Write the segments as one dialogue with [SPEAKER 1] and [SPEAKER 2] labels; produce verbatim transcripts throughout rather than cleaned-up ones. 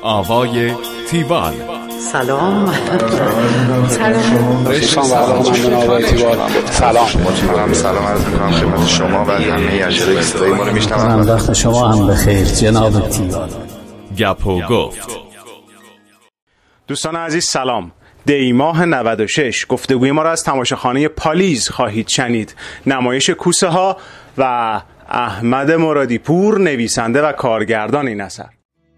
[SPEAKER 1] آوای تیوال.
[SPEAKER 2] سلام.
[SPEAKER 3] سلام. سلام.
[SPEAKER 4] سلام. سلام عرض می‌کنم خدمت شما و همه اجرای صدای ما رو میشنوم.
[SPEAKER 2] وقت شما هم بخیر جناب تیوال.
[SPEAKER 1] گپ و گفت.
[SPEAKER 5] دوستان عزیز سلام. دی ماه نود و شش گفتگوی ما را از تماشاخانه پالیز خواهید شنید. نمایش کوسه ها و احمد مرادی پور نویسنده و کارگردان این اثر.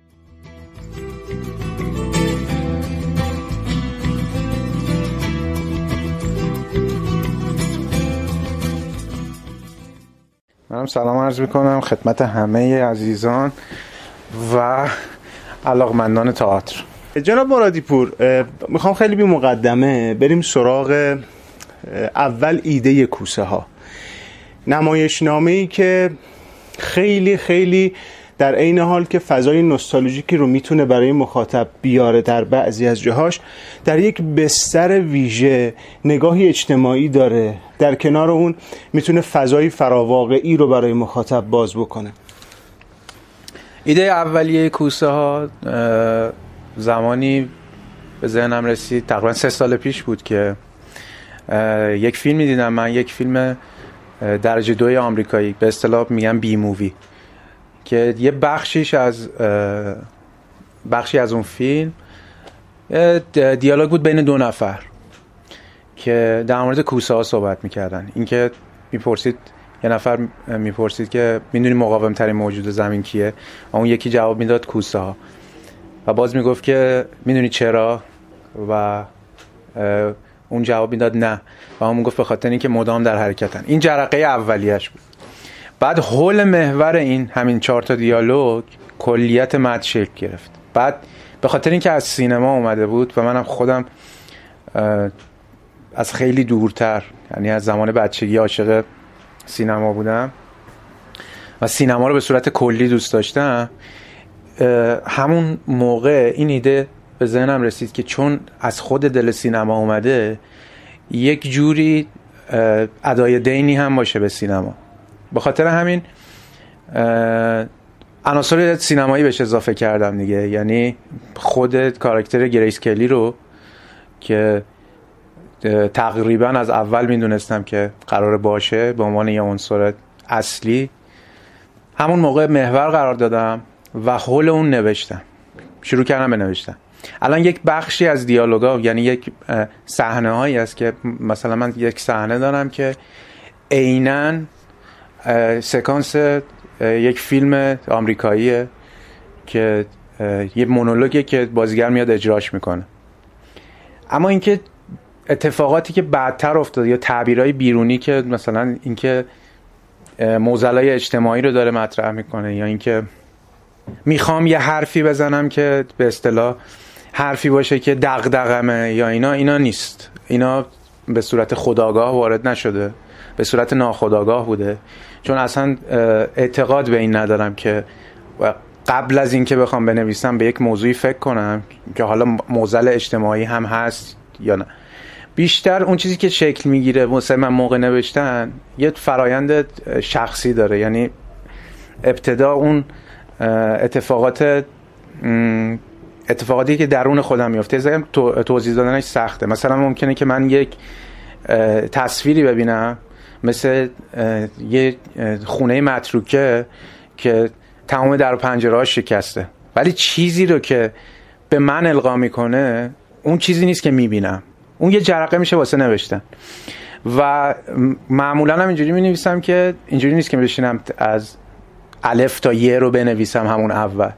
[SPEAKER 3] منم سلام عرض میکنم خدمت همه عزیزان و علاقمندان تئاتر.
[SPEAKER 5] جناب مرادی پور، میخوام خیلی بی مقدمه بریم سراغ اول ایده کوسه ها. نمایشنامه‌ای که خیلی خیلی در عین حال که فضای نوستالژیکی رو میتونه برای مخاطب بیاره در بعضی از جاهاش، در یک بستر ویژه نگاهی اجتماعی داره، در کنار اون میتونه فضای فراواقعی رو برای مخاطب باز بکنه.
[SPEAKER 3] ایده اولیه کوسه ها زمانی به ذهنم رسید، تقریبا سه سال پیش بود که یک فیلمی دیدم من، یک فیلم درجه دوی آمریکایی، به اصطلاح میگم بی مووی، که یه بخشیش از بخشی از اون فیلم دیالوگ بود بین دو نفر که در مورد کوسه ها صحبت میکردن. اینکه میپرسید، یه نفر میپرسید که میدونی مقاوم ترین موجود زمین کیه؟ و اون یکی جواب میداد کوسه ها، و باز میگفت که میدونی چرا؟ و اون جواب میداد نه، و اون میگفت به خاطر اینکه مدام در حرکتن. این جرقه اولیش بود. بعد حول محور این همین چهار تا دیالوگ کلیت متن شکل گرفت. بعد به خاطر اینکه از سینما اومده بود و منم خودم از خیلی دورتر، یعنی از زمان بچگی عاشق سینما بودم و سینما رو به صورت کلی دوست داشتم، همون موقع این ایده به ذهنم رسید که چون از خود دل سینما اومده، یک جوری ادای دینی هم باشه به سینما. به خاطر همین عناصر سینمایی بهش اضافه کردم دیگه. یعنی خود کاراکتر گریس کلی رو که تقریبا از اول میدونستم که قرار باشه به عنوان یه عنصر اصلی، همون موقع محور قرار دادم و حول اون نوشتم، شروع کردم به نوشتن. الان یک بخشی از دیالوگا، یعنی یک صحنه هایی هست که مثلا من یک صحنه دارم که عیناً سکانس یک فیلم آمریکاییه که یه مونولوگه که بازیگر میاد اجراش میکنه. اما اینکه اتفاقاتی که بعدتر افتاد یا تعبیرهای بیرونی که مثلا اینکه معضلای اجتماعی رو داره مطرح میکنه، یا اینکه میخوام یه حرفی بزنم که به اصطلاح حرفی باشه که دغدغمه یا اینا، اینا نیست. اینا به صورت خودآگاه وارد نشده، به صورت ناخودآگاه بوده. چون اصلا اعتقاد به این ندارم که قبل از این که بخوام بنویسم به یک موضوعی فکر کنم که حالا معضل اجتماعی هم هست یا نه. بیشتر اون چیزی که شکل میگیره مثلا من موقع نوشتن یه فرایند شخصی داره. یعنی ابتدا اون اتفاقات اتفاقاتی که درون خودم میفته زایم توضیح دادنش سخته. مثلا ممکنه که من یک تصویری ببینم مثل یه خونه متروکه که تمام در و پنجره‌هاش شکسته، ولی چیزی رو که به من القا میکنه اون چیزی نیست که میبینم، اون یه جرقه میشه واسه نوشتن. و معمولا هم اینجوری مینویسم که اینجوری نیست که بشینم از الف تا ی رو بنویسم همون اول،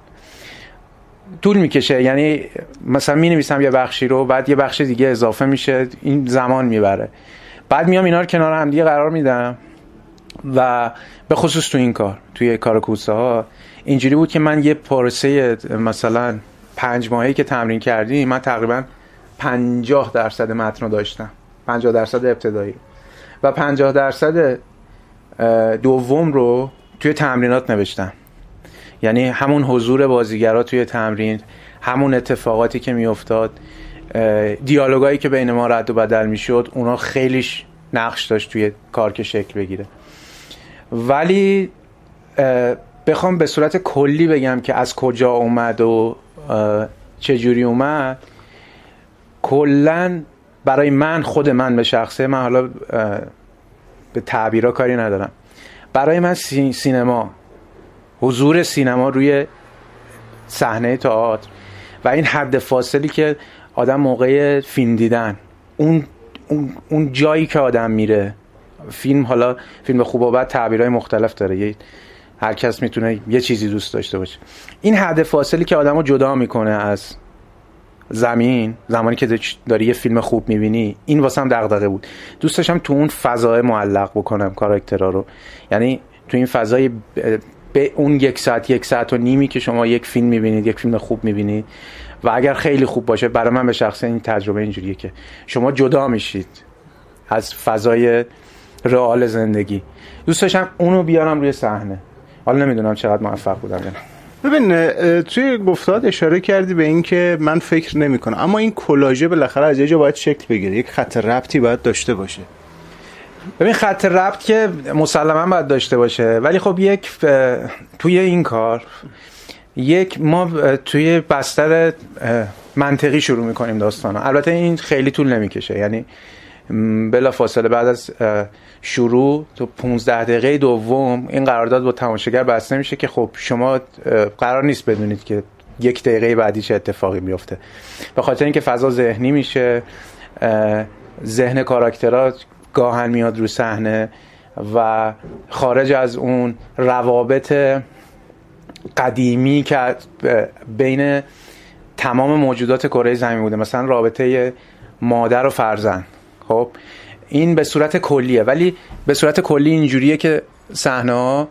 [SPEAKER 3] طول میکشه. یعنی مثلا مینویسم یه بخشی رو، بعد یه بخش دیگه اضافه میشه، این زمان میبره. بعد میام اینا رو کنار هم دیگه قرار میدم. و به خصوص تو این کار، توی کار کوسه ها اینجوری بود که من یه پروسه مثلا پنج ماهی که تمرین کردیم، من تقریبا پنجاه درصد متن رو داشتم، پنجاه درصد ابتدایی و پنجاه درصد دوم رو توی تمرینات نوشتم. یعنی همون حضور بازیگرا توی تمرین، همون اتفاقاتی که میافتاد، دیالوگایی که بین ما رد و بدل میشد، اونا خیلیش نقش داشت توی کار که شکل بگیره. ولی بخوام به صورت کلی بگم که از کجا اومد و چجوری اومد، کلن برای من، خود من به شخصه من، حالا به تعبیرها کاری ندارم، برای من سی، سینما حضور سینما روی صحنه تئاتر و این حد فاصلی که آدم موقع فیلم دیدن، اون اون اون جایی که آدم میره فیلم، حالا فیلم خوب و بد تعبیرهای مختلف داره، یه هر کس میتونه یه چیزی دوست داشته باشه، این حد فاصلی که آدمو جدا میکنه از زمین، زمانی که داری یه فیلم خوب میبینی، این واسم دغدغه بود. دوست داشتم تو اون فضای معلق بکنم کاراکترها رو، یعنی تو این فضای به اون یک ساعت یک ساعت و نیمی که شما یک فیلم میبینید، یک فیلم خوب میبینید و اگر خیلی خوب باشه، برای من به شخصه این تجربه اینجوریه که شما جدا میشید از فضای رئال زندگی. دوست داشتم اونو بیارم روی صحنه. حالا نمیدونم چقدر موفق بودم یا نه.
[SPEAKER 5] ببین توی گفتات اشاره کردی به این که من فکر نمی کنم، اما این کلاژه بالاخره از یه جا باید شکل بگیره، یک خط ربطی باید داشته باشه.
[SPEAKER 3] ببین خط ربط که مسلما باید داشته باشه، ولی خب یک توی این کار یک ما توی بستر منطقی شروع میکنیم داستانا. البته این خیلی طول نمیکشه، یعنی بلا فاصله بعد از شروع تو پونزده دقیقه دوم این قرارداد با تماشاگر بسته میشه که خب شما قرار نیست بدونید که یک دقیقه بعدی چه اتفاقی میفته، به خاطر اینکه فضا ذهنی میشه، ذهن کاراکترها گاهن میاد رو صحنه و خارج از اون روابط قدیمی که بین تمام موجودات کره زمین بوده، مثلا رابطه مادر و فرزند، خب این به صورت کلیه، ولی به صورت کلی اینجوریه که صحنه‌ها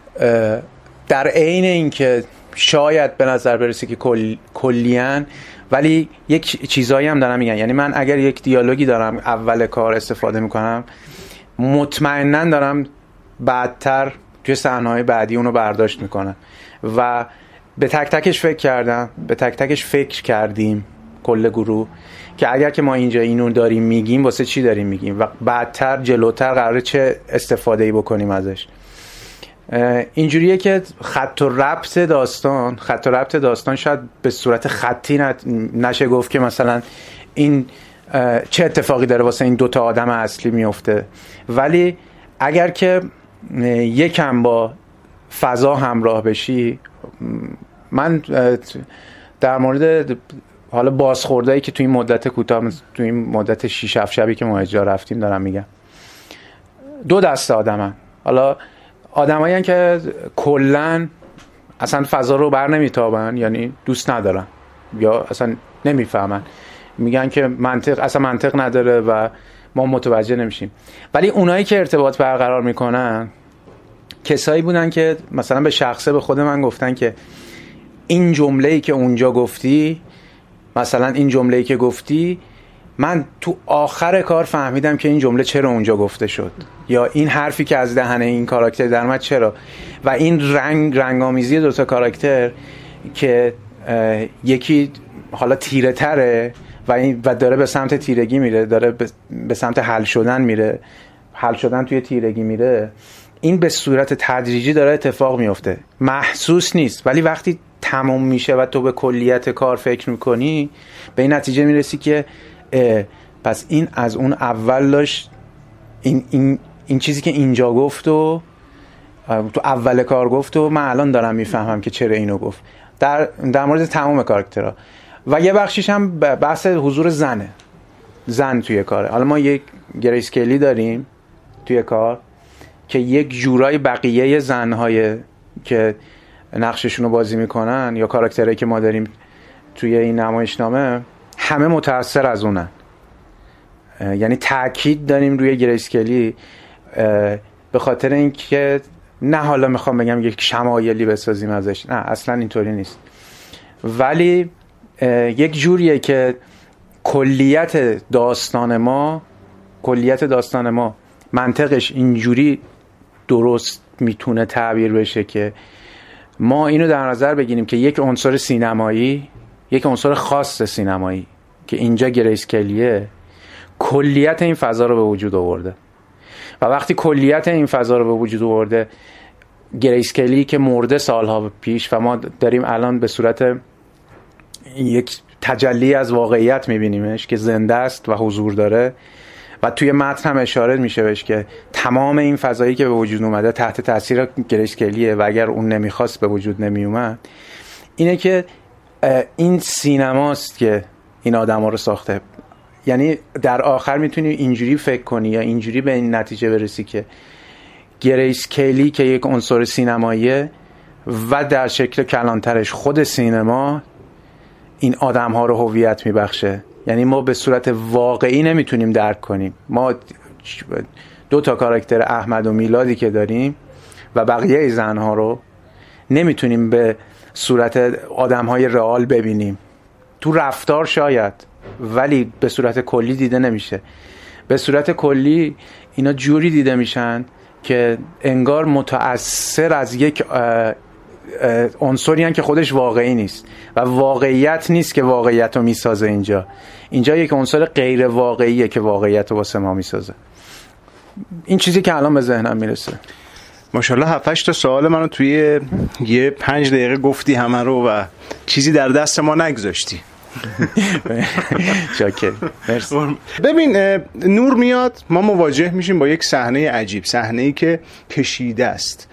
[SPEAKER 3] در عین اینکه شاید به نظر برسه که کل، کلیان، ولی یک چیزایی هم دارم میگن. یعنی من اگر یک دیالوگی دارم اول کار استفاده میکنم، مطمئناً دارم بعدتر توی صحنه‌های بعدی اونو برداشت میکنم و به تک تکش فکر کردم، به تک تکش فکر کردیم کل گروه که اگر که ما اینجا اینو داریم میگیم واسه چی داریم میگیم و بعدتر جلوتر قراره چه استفاده‌ای بکنیم ازش. اینجوریه که خط و ربط داستان خط و ربط داستان شاید به صورت خطی نشه گفت که مثلا این چه اتفاقی داره واسه این دوتا آدم اصلی میفته، ولی اگر که یکم با فضا همراه بشی، من در مورد حالا بازخوردایی که تو این مدت کوتاه، تو این مدت شش هفت شبی که ما اجرا رفتیم دارم میگم، دو دسته آدمن. حالا آدمایی که کلن اصلا فضا رو بر نمیتابن، یعنی دوست ندارن یا اصلا نمیفهمن، میگن که منطق اصلا منطق نداره و ما متوجه نمیشیم. ولی اونایی که ارتباط برقرار میکنن کسایی بودن که مثلا به شخصه به خود من گفتن که این جمله‌ای که اونجا گفتی، مثلا این جمله‌ای که گفتی، من تو آخر کار فهمیدم که این جمله چرا اونجا گفته شد، یا این حرفی که از دهن این کاراکتر در اومد چرا. و این رنگ رنگامیزی دو تا کاراکتر که یکی حالا تیره تره و این و داره به سمت تیرگی میره، داره به سمت حل شدن میره، حل شدن توی تیرگی میره، این به صورت تدریجی داره اتفاق میفته، محسوس نیست، ولی وقتی تموم میشه و تو به کلیت کار فکر میکنی به این نتیجه میرسی که پس این از اون اول داشت این, این, این چیزی که اینجا گفت و تو اول کار گفت و من الان دارم میفهمم که چرا اینو گفت، در, در مورد تمام کاراکترها. و یه بخشیش هم بحث حضور زنه، زن توی کاره. حالا ما یک گریس کلی داریم توی کار که یک جورای بقیه زنهای که نقششون رو بازی میکنن یا کاراکترهایی که ما داریم توی این نمایشنامه همه متأثر از اونن. یعنی تأکید داریم روی گریس کلی به خاطر اینکه نه حالا میخوام بگم یک شمایلی بسازیم ازش، نه اصلا اینطوری نیست، ولی یک جوریه که کلیت داستان ما کلیت داستان ما منطقش اینجوری درست میتونه تعبیر بشه که ما اینو در نظر بگیریم که یک عنصر سینمایی، یک عنصر خاص سینمایی که اینجا گریس کلیه، کلیت این فضا رو به وجود آورده. و وقتی کلیت این فضا رو به وجود آورده، گریس کلی که مرده سالها پیش و ما داریم الان به صورت یک تجلی از واقعیت میبینیمش که زنده است و حضور داره و توی متن هم اشاره میشه بهش که تمام این فضایی که به وجود اومده تحت تاثیر گریس کلیه و اگر اون نمیخواست به وجود نمیومد. اینه که این سینماست که این آدما رو ساخته. یعنی در آخر میتونی اینجوری فکر کنی یا اینجوری به این نتیجه برسی که گریس کلی که یک عنصر سینماییه و در شکل کلانترش خود سینما این آدم ها رو هویت میبخشه. یعنی ما به صورت واقعی نمیتونیم درک کنیم. ما دو تا کاراکتر احمد و میلادی که داریم و بقیه زن ها رو نمیتونیم به صورت آدم های رئال ببینیم. تو رفتار شاید، ولی به صورت کلی دیده نمیشه. به صورت کلی اینا جوری دیده میشن که انگار متأثر از یک عنصری هن که خودش واقعی نیست و واقعیت نیست که واقعیت رو میسازه. اینجا اینجا یک عنصر غیر واقعیه که واقعیت رو واسه ما میسازه. این چیزی که الان به ذهنم میرسه.
[SPEAKER 5] ماشاءالله هفت هشت تا سوال منو توی یه پنج دقیقه گفتی همه رو و چیزی در دست ما نگذاشتی.
[SPEAKER 3] شاکر. مرسی.
[SPEAKER 5] ببین نور میاد، ما مواجه میشیم با یک صحنه عجیب، صحنه‌ای که کشیده است.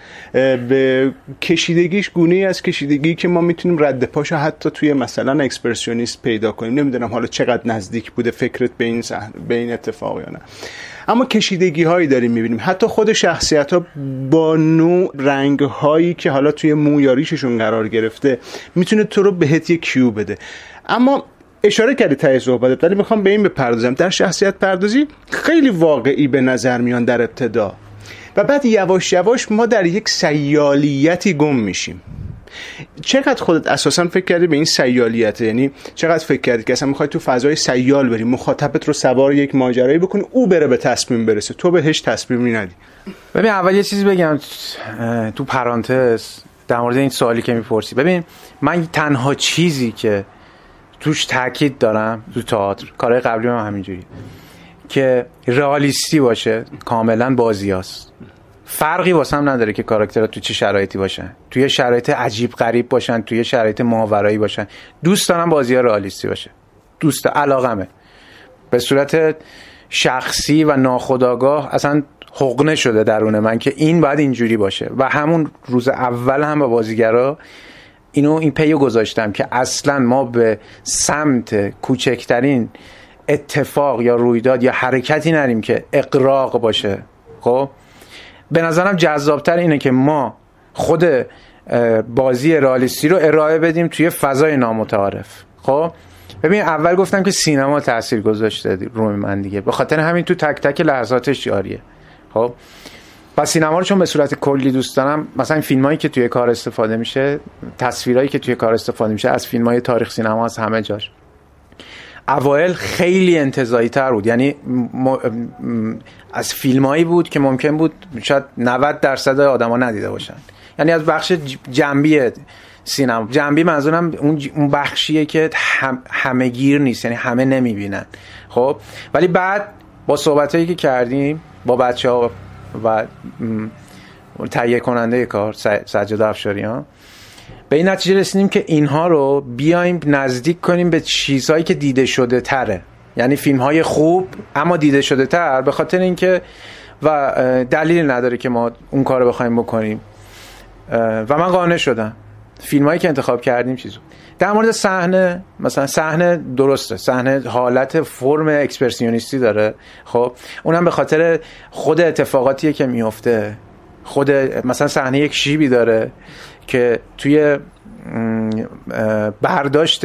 [SPEAKER 5] به کشیدگیش گونه‌ای از کشیدگی که ما میتونیم رد پاشو حتی توی مثلا اکسپرسیونیست پیدا کنیم. نمیدونم حالا چقدر نزدیک بوده فکرت به این صحنه، به این اتفاق یا نه، اما کشیدگی هایی داریم میبینیم. حتی خود شخصیت ها با نوع رنگ هایی که حالا توی مو یا ریششون قرار گرفته میتونه تو رو بهت یک کیو بده. اما اشاره کردی ته صحبتت، ولی میخوام به این بپردازم. در شخصیت پردازی خیلی واقعی به نظر میان در ابتدا و بعد یواش یواش ما در یک سیالیتی گم میشیم. چقدر خودت اساسا فکر کردی به این سیالیت؟ یعنی چقدر فکر کردی که اصلا میخوای تو فضای سیال بری، مخاطبت رو سوار یک ماجرایی بکنی، او بره به تصمیم برسه، تو بهش تصمیمی ندی؟
[SPEAKER 3] ببین اول یه چیزی بگم تو پرانتز در مورد این سوالی که میپرسی. ببین من تنها چیزی که توش تاکید دارم تو تئاتر، کارهای قبلی من همینجوری، که رئالیستی باشه، کاملا بازیاست. فرقی واسم نداره که کاراکترها تو چه شرایطی باشن، توی شرایط عجیب غریب باشن، توی شرایط ماورایی باشن. دوست دارم بازی‌ها رئالیستی باشه، دوست علاقمه. به صورت شخصی و ناخودآگاه اصلا حقنه شده درون من که این باید اینجوری باشه و همون روز اول هم با بازیگرا اینو این پیو گذاشتم که اصلا ما به سمت کوچکترین اتفاق یا رویداد یا حرکتی نریم که اغراق باشه. خب به نظرم جذابتر اینه که ما خود بازی رئالیستی رو ارائه بدیم توی فضای نامتعارف. خب ببین اول گفتم که سینما تاثیر گذاشته روی من دیگه، به خاطر همین تو تک تک لحظاتش جاریه. خب و سینما رو چون به صورت کلی دوست دارم، مثلا این فیلمایی که توی کار استفاده میشه، تصویرایی که توی کار استفاده میشه از فیلمای تاریخ سینما از همه جاش، اوایل خیلی انتزاعی تر بود. یعنی م... از فیلمایی بود که ممکن بود شاید نود درصد آدما ندیده باشن. یعنی از بخش جنبی سینما، جنبی منظورم اون بخشیه که هم... همه گیر نیست، یعنی همه نمیبینن. خب ولی بعد با صحبتایی که کردیم با بچه‌ها و تهیه کننده کار سجاد افشاریان، به این نتیجه رسیدیم که اینها رو بیایم نزدیک کنیم به چیزهایی که دیده شده تره. یعنی فیلم های خوب اما دیده شده تر، به خاطر اینکه و دلیل نداره که ما اون کار رو بخوایم بکنیم. و من قانع شدم فیلم هایی که انتخاب کردیم چیزو. در مورد صحنه، مثلا صحنه درسته، صحنه حالت فرم اکسپرسیونیستی داره. خب اونم به خاطر خود اتفاقاتیه که میفته. خود مثلا صحنه یک شیبی داره که توی برداشت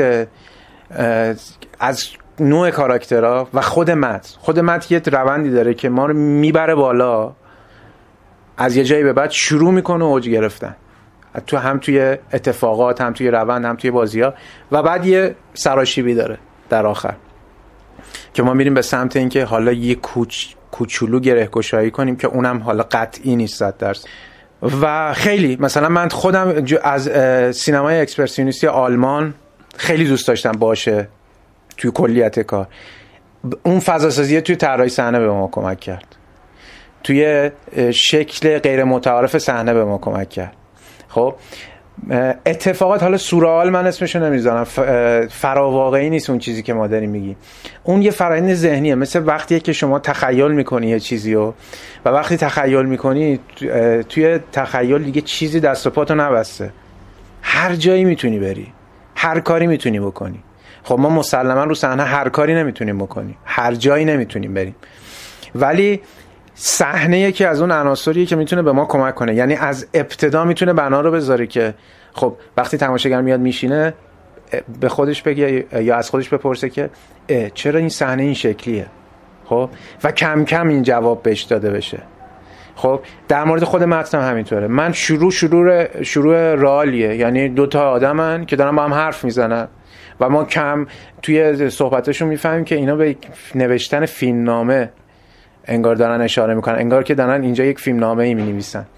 [SPEAKER 3] از نوع کاراکترها و خود متن خود متن یه روندی داره که ما رو میبره بالا، از یه جایی به بعد شروع میکنه اوج گرفتن، تو هم توی اتفاقات، هم توی روند، هم توی بازی‌ها، و بعد یه سراشیبی داره در آخر که ما میریم به سمت اینکه حالا یه کوچ کوچولو گره‌گشایی کنیم که اونم حالا قطعی نیست صد درصد. و خیلی مثلا من خودم از سینمای اکسپرسیونیستی آلمان خیلی دوست داشتم باشه توی کلیت کار. اون فضاسازی توی طراحی صحنه به ما کمک کرد، توی شکل غیر متعارف صحنه به ما کمک کرد. خب اتفاقات، حالا سورئال من اسمشو نمیذارم، فراواقعی نیست اون چیزی که ما داریم میگیم. اون یه فرآیند ذهنیه، مثل وقتیه که شما تخیل میکنی یه چیزیو و وقتی تخیل میکنی توی تخیل دیگه چیزی دست و پاتو نبسته، هر جایی میتونی بری، هر کاری میتونی بکنی. خب ما مسلما رو صحنه هر کاری نمیتونیم بکنیم، هر جایی نمیتونیم بریم، ولی صحنه یکی از اون عناصریه که میتونه به ما کمک کنه. یعنی از ابتدا میتونه بنا رو بذاره که خب وقتی تماشاگر میاد میشینه به خودش بگه یا از خودش بپرسه که چرا این صحنه این شکلیه، خب و کم کم این جواب بهش داده بشه. خب در مورد خود متن هم همینطوره. من شروع شروع شروع رئالیه، یعنی دو تا آدمن که دارن با هم حرف میزنن و ما کم توی صحبتشون میفهمیم که اینا به نوشتن فیلمنامه انگار دارن اشاره میکنن، انگار که دارن اینجا یک فیلمنامه ای مینویسن.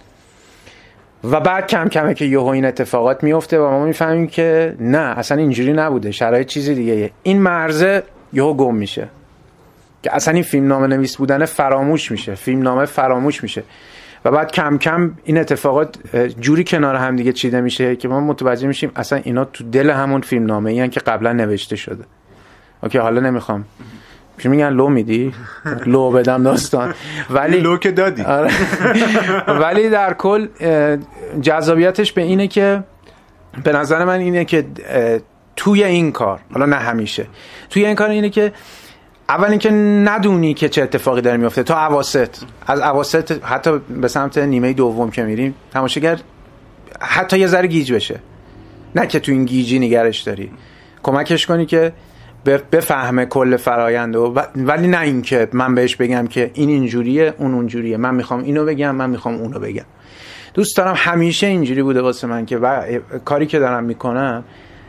[SPEAKER 3] و بعد کم کمه که یهو این اتفاقات میفته و ما میفهمیم که نه اصلا اینجوری نبوده، شرایط چیزی دیگه. این مرزه یهو گم میشه که اصلا این فیلمنامه نویس بودن فراموش میشه، فیلمنامه فراموش میشه و بعد کم کم این اتفاقات جوری کنار هم دیگه چیده میشه که ما متوجه میشیم اصلا اینا تو دل همون فیلمنامه ای هن که قبلا نوشته شده. اوکی حالا نمیخوام چی میگن لو میدی لو بدم داستان، ولی
[SPEAKER 5] لو که دادی.
[SPEAKER 3] ولی در کل جذابیتش به اینه که به نظر من اینه که توی این کار، حالا نه همیشه، توی این کار اینه که اول اینکه ندونی که چه اتفاقی داره میفته تا اواسط. از اواسط حتی به سمت نیمه دوم که میریم تماشاگر حتی یه ذره گیج بشه، نه که تو این گیجی نگرش داری، کمکش کنی که بفهمه کل فرآیند، ولی نه اینکه من بهش بگم که این اینجوریه اون اونجوریه، من میخوام اینو بگم من میخوام اونو بگم. دوست دارم همیشه اینجوری بوده واسه من که و کاری که دارم میکنم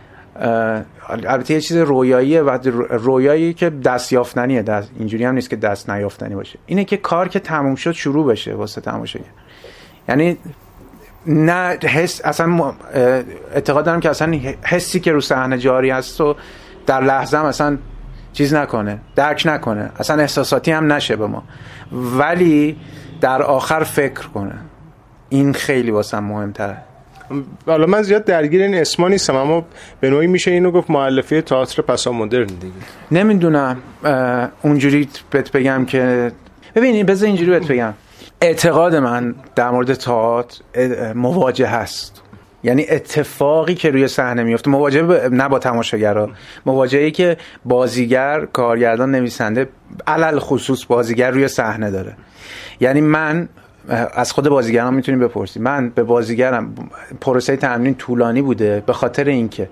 [SPEAKER 3] البته یه چیز رویاییه و رویایی که دست یافتنیه، دست اینجوری هم نیست که دست نیافتنی باشه، اینه که کار که تموم شد شروع بشه واسه تماشاگر. یعنی نه حس، اصلا اعتقاد دارم که اصلا حسی که رو صحنه جاری هست و در لحظه هم اصلا چیز نکنه، درک نکنه، اصلا احساساتی هم نشه به ما، ولی در آخر فکر کنه. این خیلی واسم مهمتره.
[SPEAKER 5] حالا من زیاد درگیر این اسما نیستم، اما به نوعی میشه اینو گفت مؤلفه تئاتر پسا مدرن دیگه.
[SPEAKER 3] نمیدونم اونجوری بهت بگم که ببینید، بذار اینجوری بهت بگم، اعتقاد من در مورد تئاتر مواجهه هست. یعنی اتفاقی که روی صحنه میفته، مواجهه ب... نه با تماشاگرها، مواجهه‌ای که بازیگر، کارگردان، نویسنده، علل خصوص بازیگر روی صحنه داره. یعنی من از خود بازیگران میتونیم بپرسیم، من به بازیگرم پروسه تمرین طولانی بوده به خاطر اینکه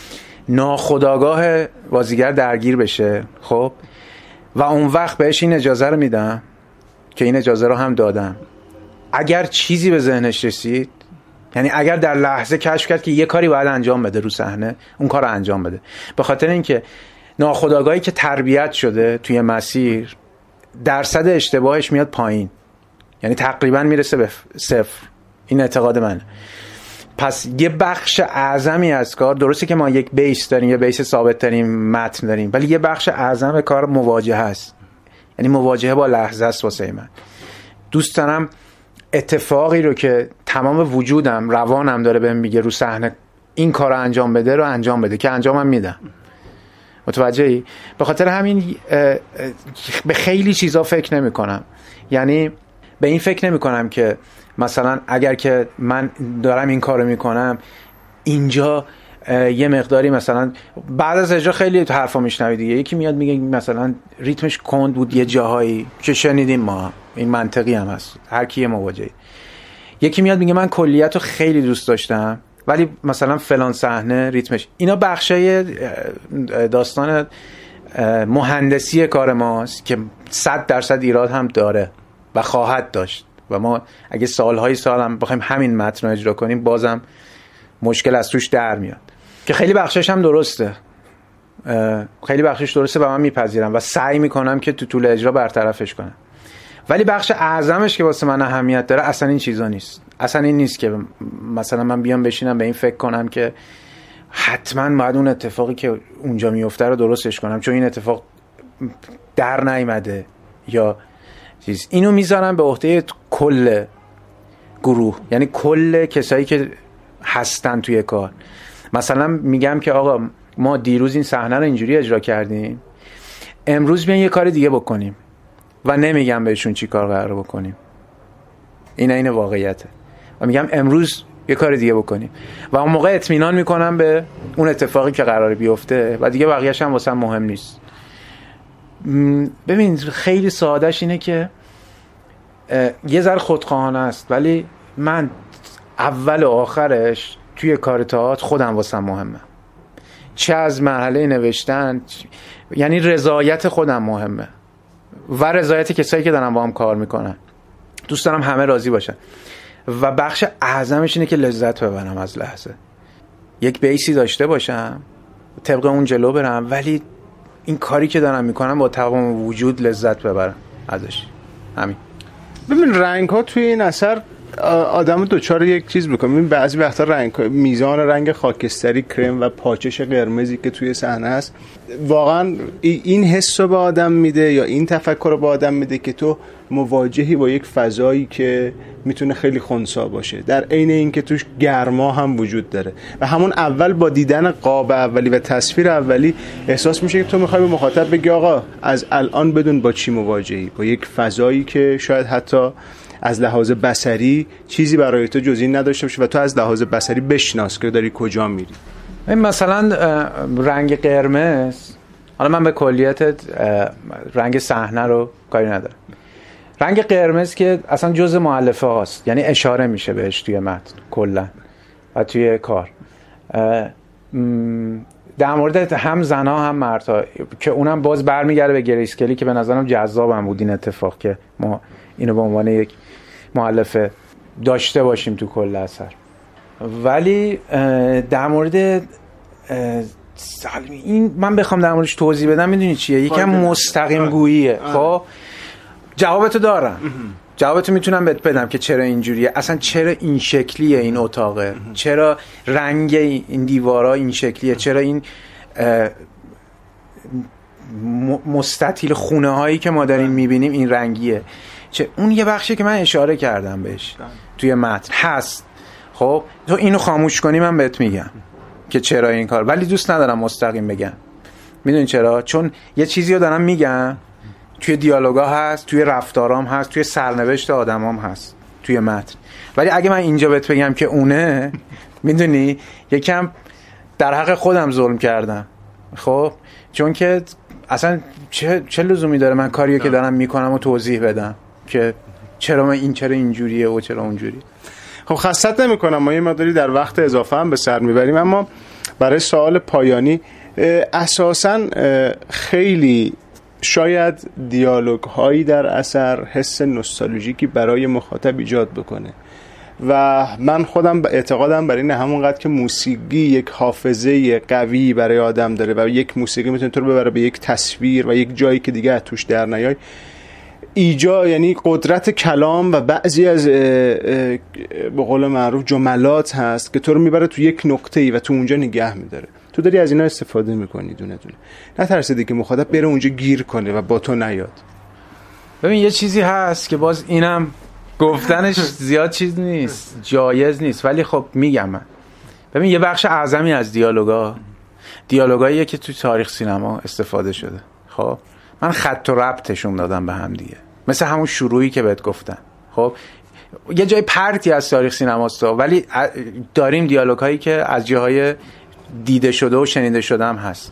[SPEAKER 3] ناخودآگاه بازیگر درگیر بشه، خب و اون وقت بهش این اجازه رو میدم که این اجازه رو هم دادم. اگر چیزی به ذهنش رسید، یعنی اگر در لحظه کشف کرد که یه کاری باید انجام بده رو صحنه، اون کار رو انجام بده. به خاطر اینکه ناخودآگاهی که تربیت شده توی مسیر، درصد اشتباهش میاد پایین، یعنی تقریبا میرسه به صفر. این اعتقاد منه. پس یه بخش اعظمی از کار، درسته که ما یک بیس داریم، یه بیس ثابت داریم، متن داریم، ولی یه بخش اعظم کار مواجهه است. یعنی مواجهه با لحظه است. واسه من دوست دارم اتفاقی رو که تمام وجودم، روانم داره بهم میگه رو صحنه این کار رو انجام بده رو انجام بده، که انجامم میدم. متوجهی؟ به خاطر همین به خیلی چیزا فکر نمی کنم. یعنی به این فکر نمی کنم که مثلا اگر که من دارم این کارو میکنم اینجا یه مقداری مثلا بعد از اجرا خیلی حرفا میشنوی دیگه، یکی میاد میگه مثلا ریتمش کند بود یه جاهایی، که شنیدیم ما، این منطقی هم هست، هر کی مواجهه. یکی میاد میگه من کلیت رو خیلی دوست داشتم ولی مثلا فلان صحنه ریتمش، اینا بخشای داستان مهندسی کار ماست که صد درصد ایراد هم داره و خواهد داشت و ما اگه سالهای سال هم بخوایم همین متن رو اجرا کنیم بازم مشکل از توش در میاد، که خیلی بخشش هم درسته، خیلی بخشش درسته و من میپذیرم و سعی میکنم که تو طول اجرا برطرفش کنم. ولی بخش اعظمش که واسه من اهمیت داره اصلا این چیزا نیست. اصلا این نیست که مثلا من بیام بشینم به این فکر کنم که حتما باید اون اتفاقی که اونجا میفته رو درستش کنم چون این اتفاق در نیامده یا چیز. اینو میذارم به عهده کل گروه، یعنی کل کسایی که هستن توی کار. مثلا میگم که آقا ما دیروز این صحنه رو اینجوری اجرا کردیم، امروز بیاین یه کار دیگه بکنیم و نمیگم بهشون چی کار قرار بکنیم، این این واقعیته، و میگم امروز یه کار دیگه بکنیم و اون موقع اطمینان میکنم به اون اتفاقی که قراره بیفته و دیگه بقیه‌اش هم واسم مهم نیست. ببین خیلی سادهش اینه که یه ذره خودخواهانه است، ولی من اول و آخرش توی کار تئاتر خودم واسم مهمه، چه از مرحله نوشتن، یعنی رضایت خودم مهمه و رضایت کسایی که دارن با هم کار میکنن. دوست دارم همه راضی باشن و بخش اعظمش اینه که لذت ببرم از لحظه، یک بیسی داشته باشم طبق اون جلو برم، ولی این کاری که دارم میکنم با تمام وجود لذت ببرم ازش. همین.
[SPEAKER 5] ببین رنگ ها توی این اثر آدمو دوچار یک چیز میکنه. ببین بعضی وقتا رنگ میزان رنگ خاکستری، کرم و پاچش قرمزی که توی صحنه هست واقعا این حس رو به آدم میده یا این تفکر رو به آدم میده که تو مواجهی با یک فضایی که میتونه خیلی خنثی باشه، در عین اینکه توش گرما هم وجود داره و همون اول با دیدن قاب اولی و تصویر اولی احساس میشه که تو میخوای به مخاطب بگی آقا از الان بدون با چی مواجهی، با یک فضایی که شاید حتی از لحاظ بصری چیزی برای تو جز این نداشته باشه و تو از لحاظ بصری بشناس که داری کجا میری.
[SPEAKER 3] مثلا رنگ قرمز، حالا من به کلیت رنگ صحنه رو کاری ندارم، رنگ قرمز که اصلا جزء مؤلفه هاست، یعنی اشاره میشه بهش توی متن کلا و توی کار، در مورد هم زنها هم مردها، که اونم باز برمیگرده به گریس کلی که به نظرم جذابم بود این اتفاق که ما اینو به عنوان یک مؤلفه داشته باشیم تو کل اثر. ولی در مورد این من بخوام در موردش توضیح بدم میدونی چیه؟ یکم مستقیم گوییه. خب جوابتو دارم، جوابتو میتونم بهت بدم که چرا اینجوریه، اصلا چرا این شکلیه این اتاقه، چرا رنگ این دیوارا این شکلیه، چرا این مستطیل خونه هایی که ما داریم میبینیم این رنگیه، چه اون یه بخشی که من اشاره کردم بهش توی متن هست. خب تو اینو خاموش کنی من بهت میگم که چرا این کار، ولی دوست ندارم مستقیم بگم. میدونی چرا؟ چون یه چیزی رو دارم میگم توی دیالوگا هست، توی رفتارام هست، توی سرنوشت آدمام هست توی متن، ولی اگه من اینجا بهت بگم که اونه، میدونی یکم در حق خودم ظلم کردم. خب چون که اصلا چه چه لزومی داره من کاریو که دارم میکنم و توضیح بدم که چرا من این چرا اینجوریه و چرا اونجوری.
[SPEAKER 5] خب خستت نمی‌کنم، ما یه مقداری در وقت اضافه هم به سر میبریم، اما برای سوال پایانی اساساً خیلی شاید دیالوگ هایی در اثر حس نوستالژیکی برای مخاطب ایجاد بکنه و من خودم اعتقادم بر اینه همونقدر که موسیقی یک حافظه قوی برای آدم داره و یک موسیقی میتونه تو رو ببره به یک تصویر و یک جایی که دیگه از توش در نیای، ایجا یعنی قدرت کلام و بعضی از به قول معروف جملات هست که تو رو میبره تو یک نقطه‌ای و تو اونجا نگه میداره. تو داری از اینا استفاده میکنی دونه دونه، نترسیدی که مخاطب بره اونجا گیر کنه و با تو نیاد.
[SPEAKER 3] ببین یه چیزی هست که باز اینم گفتنش زیاد چیز نیست، جایز نیست، ولی خب میگم من. ببین یه بخش اعظمی از دیالوگا دیالوگاییه که تو تاریخ سینما استفاده شده. خب من خط و ربطشون دادم به هم دیگه، مثل همون شروعی که بهت گفتم. خب یه جای پرتی از تاریخ سینماست، ولی داریم دیالوگ هایی که از جاهای دیده شده و شنیده شده هم هست.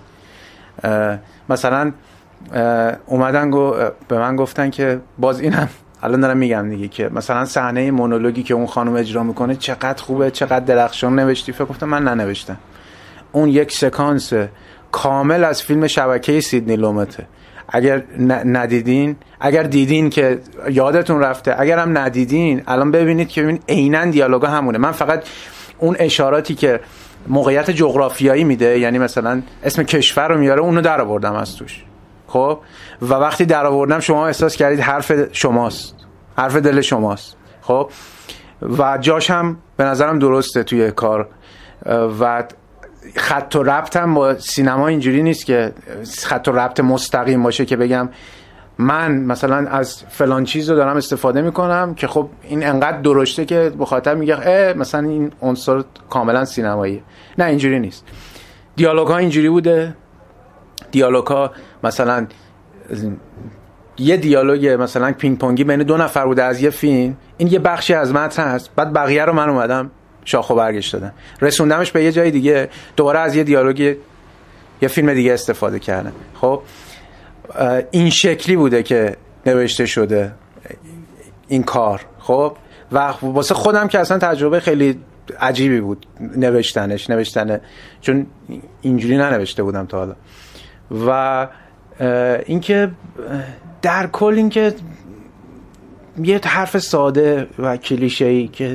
[SPEAKER 3] مثلا اومدن گو به من گفتن که باز اینم الان دارم میگم دیگه، که مثلا صحنه مونولوگی که اون خانم اجرا میکنه چقدر خوبه، چقدر درخشان نوشتی. فکر گفتم من ننوشتم، اون یک سکانس کامل از فیلم شبکه سیدنی لومته. اگر ندیدین، اگر دیدین که یادتون رفته، اگر هم ندیدین الان ببینید که ببین عیناً دیالوگا همونه. من فقط اون اشاراتی که موقعیت جغرافیایی میده، یعنی مثلا اسم کشور رو میاره، اونو در آوردم از توش. خب و وقتی در آوردم شما احساس کردید حرف شماست، حرف دل شماست. خب و جاش هم به نظرم درسته توی کار و خط و ربط هم با سینما اینجوری نیست که خط و ربط مستقیم باشه که بگم من مثلا از فلان چیز رو دارم استفاده میکنم که خب این انقدر درشته که مخاطب میگه اه مثلا این عنصر کاملا سینماییه. نه اینجوری نیست. دیالوگ ها اینجوری بوده. دیالوگ ها مثلا یه دیالوگ مثلا پینگ پونگی بین دو نفر بوده از یه فیلم، این یه بخشی از متن هست، بعد بقیه رو من اومدم شاخ و برگش دادم رسوندمش به یه جای دیگه، دوباره از یه دیالوگ یه فیلم دیگه استفاده کردم. خب این شکلی بوده که نوشته شده این کار. خب و واسه خودم که اصلا تجربه خیلی عجیبی بود نوشتنش نوشتنه چون اینجوری ننوشته بودم تا حالا. و اینکه در کل اینکه یه حرف ساده و کلیشه‌ای که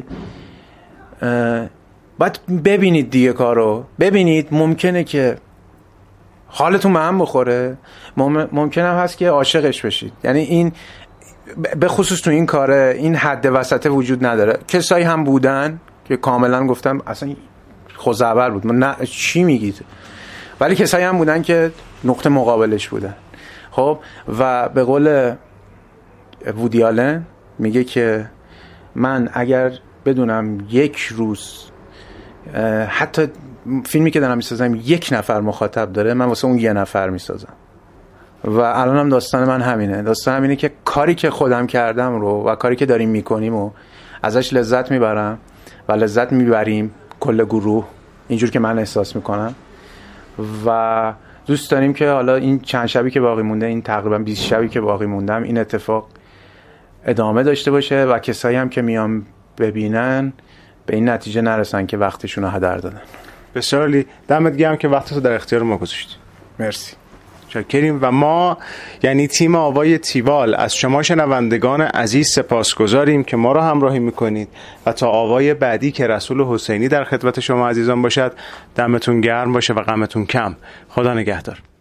[SPEAKER 3] باید ببینید دیگه کارو ببینید، ممکنه که حالتون به هم بخوره، ممکنه هم هست که عاشقش بشید. یعنی این به خصوص تو این کاره این حد وسطه وجود نداره. کسایی هم بودن که کاملا گفتم اصلا خزعبل بود، من نه چی میگید، ولی کسایی هم بودن که نقطه مقابلش بودن. خب و به قول وودی آلن میگه که من اگر بدونم یک روز حتی فیلمی که دارم میسازم یک نفر مخاطب داره، من واسه اون یه نفر میسازم. و الان هم داستان من همینه. داستان همینه که کاری که خودم کردم رو و کاری که داریم میکنیم و ازش لذت میبرم و لذت میبریم کل گروه، اینجور که من احساس میکنم. و دوست داریم که حالا این چند شبی که باقی مونده، این تقریبا بیست شبی که باقی موندم، این اتفاق ادامه داشته باشه و کسایی هم که میان ببینن به این نتیجه نرسن که وقتشون رو هدر دادن.
[SPEAKER 5] بسیار عالی، دمت گرم که وقتتو در اختیار ما گذاشتی.
[SPEAKER 3] مرسی.
[SPEAKER 5] شکریم. و ما یعنی تیم آوای تیوال از شما شنوندگان عزیز سپاسگزاریم که ما رو همراهی میکنید و تا آوای بعدی که رسول حسینی در خدمت شما عزیزان باشد، دمتون گرم باشه و غمتون کم. خدا نگهدار.